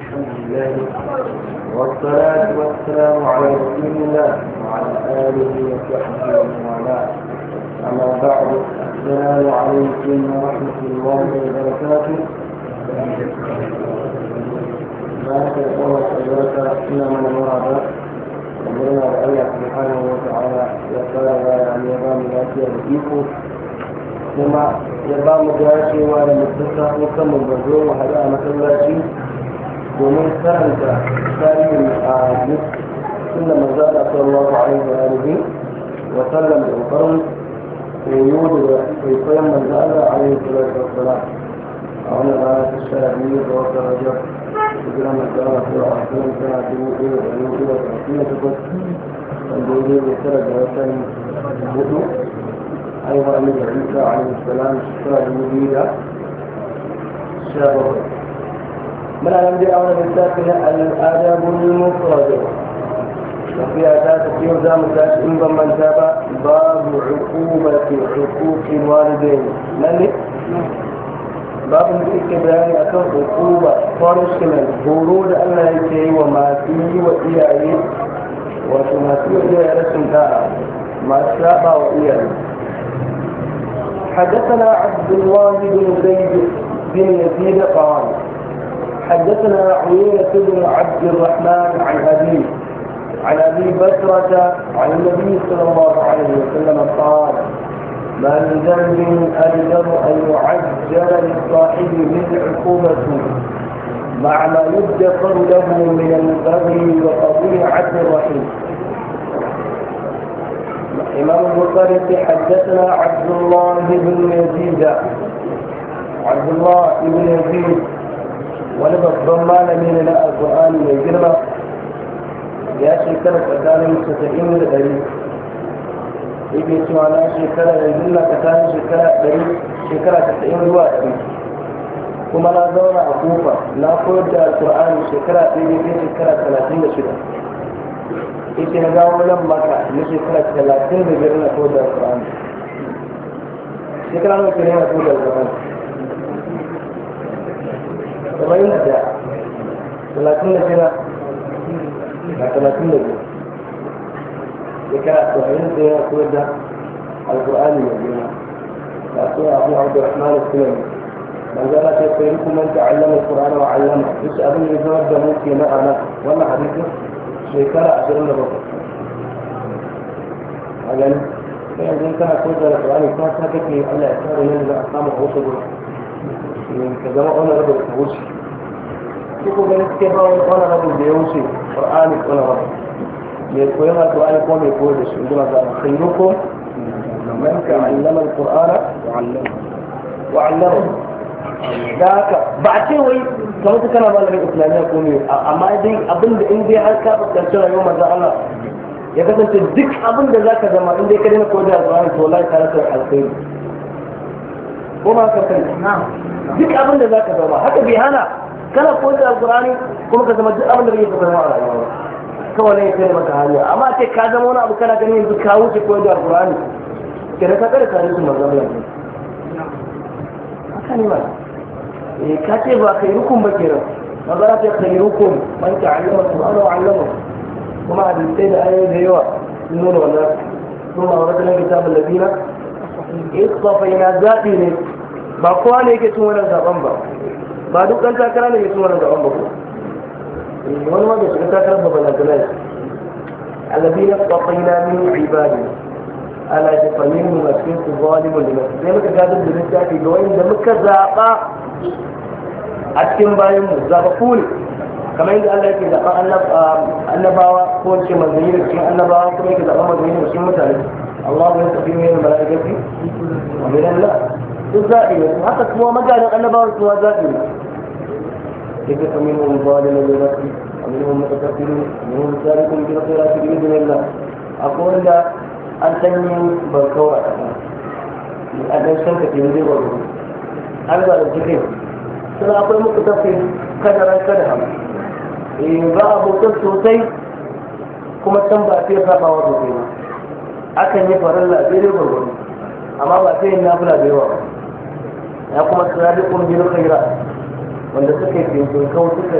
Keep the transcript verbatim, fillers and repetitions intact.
الحمد لله والصلاة والسلام على رسول الله وعلى آله وصحبه ومن والاه. أما بعد، السلام عليكم ورحمة الله وبركاته. بارك الله وبارك فينا من المراد أمرنا الله سبحانه وتعالى يقال يعني يبام الأشياء بكيكو ثم يبام الجاشي وعلى مستشفى وكم البزور وحياة مسلاشي ومن كرمت تاريخ الآجس كل ما زال صلى الله عليه وآله وسلم بالقرن ويوجد ويقيم من زال عليه الصلاة والسلام. أولا الآية الشرعية ووقت الرجل وكلام الكلام في الأحسن كان تبوئي ويوجد وتحسين تكون والدولي بسرد وسلم الهدو أيضا أمير عيسى عليه السلام الشفاء المبيدة الشابه من الأنبياء أولا بالتاكنا الآداب المفرد وفي أساس في يوزام التاش إنبا من تابع باب عقوبة حقوق الوالدين لأنك باب الذكر بياني أكون عقوبة punishment برود أن لا يتعي وما فيه وإياه وما فيه وإياه رسم داعا ما شابه وإياه. حدثنا عبد الله بن زيد بن يزيد قال حدثنا عيينة بن عبد الرحمن عن أبيه عن أبي بكرة عن النبي صلى الله عليه وسلم قال ما من ذنب أجدر أن يعجل للصاحب بالعقوبة مع ما يدخر له من البغي وقطيعة الرحيم. إمام البخاري حدثنا عبد الله بن يزيد عبد الله بن يزيد ولد الضمان من القرآن من جرمة يا شكرا كتان ستئين لدري يجي سوانا شكرا يجلنا كتان شكرا دري شكرا ستئين لوا دري كما لا زونا أخوفا لا قد القرآن شكرا تيجي شكرا ثلاثين شكرا يجي نجاو لما كان شكرا ثلاثين بجرنا قد القرآن شكرا نكرنا قد القرآن سبعين أجاء ثلاثين لجنة ثلاثين لجنة ذكرت سبعين لجنة كودة القرآن المجنة فأسوى أبو عبد الرحمن السلمي من قال سيخيركم من تعلم القرآن وعلمه يسألون يزود دموكي معنا وما حديثه شكرا عشرين لبطل أجل فإن كان كودة القرآن كان ساكتني ألا يسأل من أقامه وصبه كذا ما أنا رب التوشي كيفو بنت كيف أنا رب الديوشي قرآن أنا رب يقول القرآن قوم يقول عندما قال خيركم من تعلم القرآن وعلمه وعلمه ذاك بعد شيء كما تكلم عن الإسلامية قومي أما إذا أبن إندي هالكا بتكلم يوم ذا الله يكتب تدك أبن ذاك زمان إندي كلمة كوجا القرآن والله تعالى الخير وما كفر نعم duk abin da zaka zama haka bai hana kana koyar da alqur'ani kuma ka zama duk abin da kake zama a rayuwa kawai ne kai maka hanya amma sai ka zama wani abu kana ganin yanzu ka wuce koyar da alqur'ani kira ka kada ka rusu manzon Allah haka ne ba eh ka ce ba khairukum ba kira magana ce khairukum man ta'allama alqur'ana wa 'allama kuma hadisi da ayoyi da yawa sun nuna wannan kuma wannan kitabul ladina istafaina zaɓi ne ba kowa ne yake cin wannan zaɓen ba ba duk ɗan takara ne yake cin wannan zaɓen ba ko wani ma bai shiga takarar ba balantana shi alabi na tsafaina min ibadi ala shafamin mu a cikin su zalimun da nasu sai muka gadar da littafi ga wanda muka zaɓa a cikin bayan mu zaɓa kuli kamar yadda Allah yake zaɓen annabawa ko ce manzanni da cikin annabawa kuma yake zaɓen manzanni da cikin mutane الله يستقيم من الملائكة ومن الله الزائمة حتى سوى مجال النبوة سوى زائمة كيف منهم ظالم لنفسه ومنهم متكبر ومنهم سالك بالخيرات بإذن الله أقول لا أن تنمي بالكوة أن يشترك في مدير والله هذا الذكر سنة أقول مكتفي كدرا كدرا إذا أبو تبسوتي كما تنبأ فيه فاقا وضوطينا akan yi farilla daidai gwargwaro amma ba sai yin nafila da yawa ya kuma tsari kun biyu khaira wanda suka yi finkin kawo suka